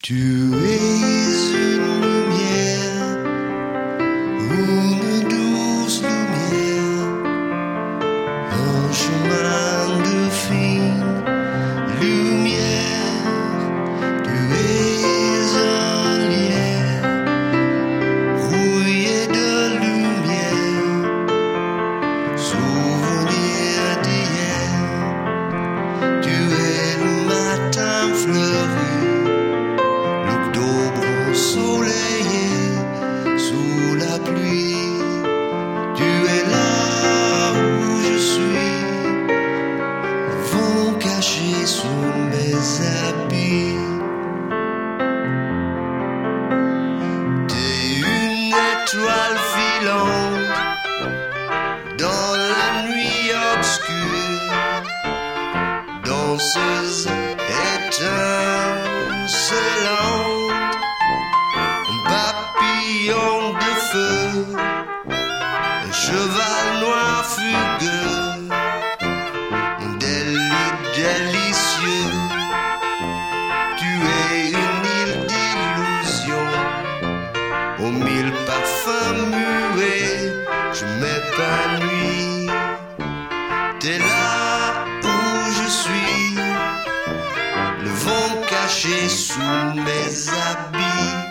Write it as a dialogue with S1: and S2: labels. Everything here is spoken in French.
S1: Tu es une lumière, une douce lumière, un chemin de fine lumière. Tu es un lierre rouillé de lumière, souvenir d'hier. Tu es le matin fleuri, ensoleillé sous la pluie. Tu es là où je suis, le vent caché sous mes habits. T'es une étoile filante dans la nuit obscure, danseuse étincelante, papillon de feu, un cheval noir fugueux, un délit délicieux. Tu es une île d'illusion, aux mille parfums muets, je m'épanouis. T'es là où je suis, le vent caché sous mes habits.